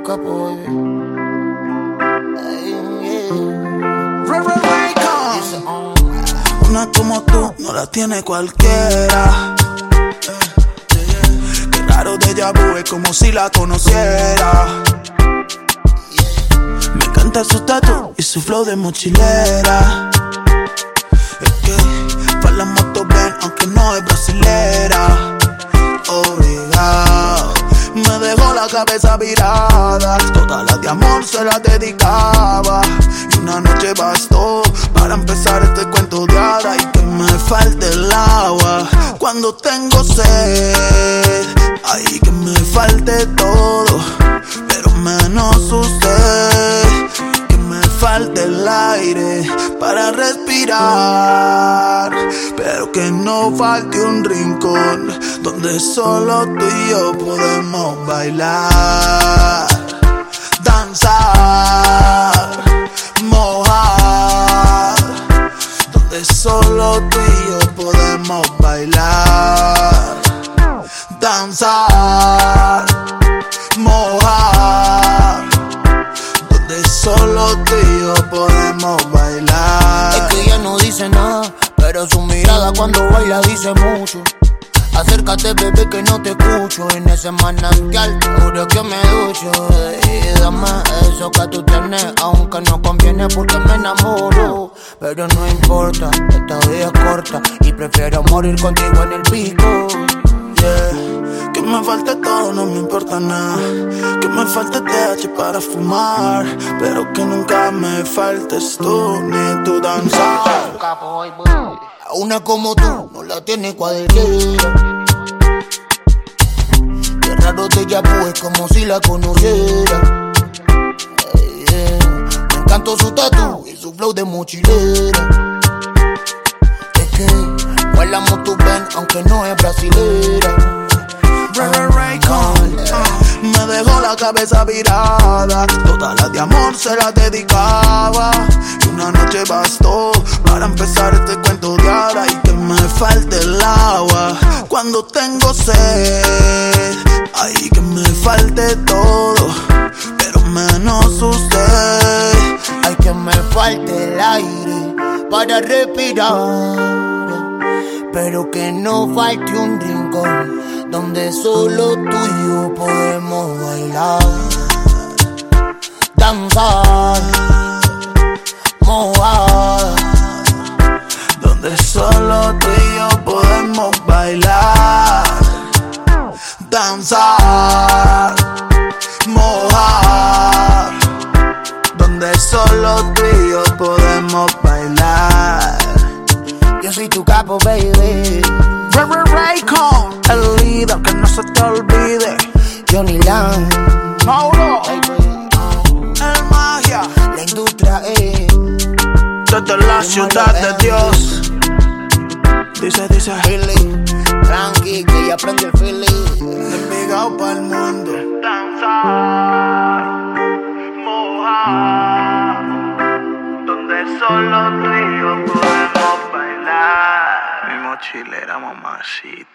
capo, baby. Una como tú no la tiene cualquiera. Qué raro déjà vu, es como si la conociera. Me encanta su tatu y su flow de mochilera. Es que para la moto ven aunque no es brasilera. Obligado, me dejó la cabeza virada. Todas las de amor se las dedicaba. Y una noche bastó para empezar este cuento de hada. Y que me falte el agua cuando tengo sed. Ay, que me falte todo, pero menos usted. Que me falte el aire para respirar, pero que no falte un rincón donde solo tú y yo podemos bailar, danzar, mojar, donde solo tú y yo podemos bailar, danzar, mojar, donde solo tú y yo podemos bailar. Es que ella no dice nada, pero su mirada cuando baila dice mucho. Acércate, bebé, que no te escucho. En ese manantial, te juro que me ducho. Y dame eso que tú tienes, aunque no conviene porque me enamoro. Pero no importa, esta vida es corta y prefiero morir contigo en el pico. Yeah. Que me falte todo, no me importa nada. Que me falte TH para fumar, pero que nunca me faltes tú ni tu danzar. Una como tú no la tiene cualquiera. Qué raro déjà vu, es como si la conociera. Me encantó su tatu y su flow de mochilera. Es que bailamos tu ven aunque no es brasilera. Me dejó la cabeza virada. Todas las de amor se las dedicaba. Y una noche bastó para empezar este cuento de hada. Y que me falte el agua cuando tengo sed. Ay, que me falte todo, pero menos usted. Ay, que me falte el aire para respirar, pero que no falte un rincón donde solo tú y yo podemos bailar, danzar, mojar, donde solo tú y yo podemos bailar, danzar, mojar, donde solo tú y yo podemos bailar. Yo soy tu capo, baby. Raycon, el líder, que no se te olvide. Johnny Lang, Mauro, el magia, la industria desde la ciudad de Dios. Dice, Philly, tranqui, que ya aprendí el feeling. despegado para el mundo. Danzar, mojar, donde solo tú y yo podemos bailar. Mi mochilera, mamacita.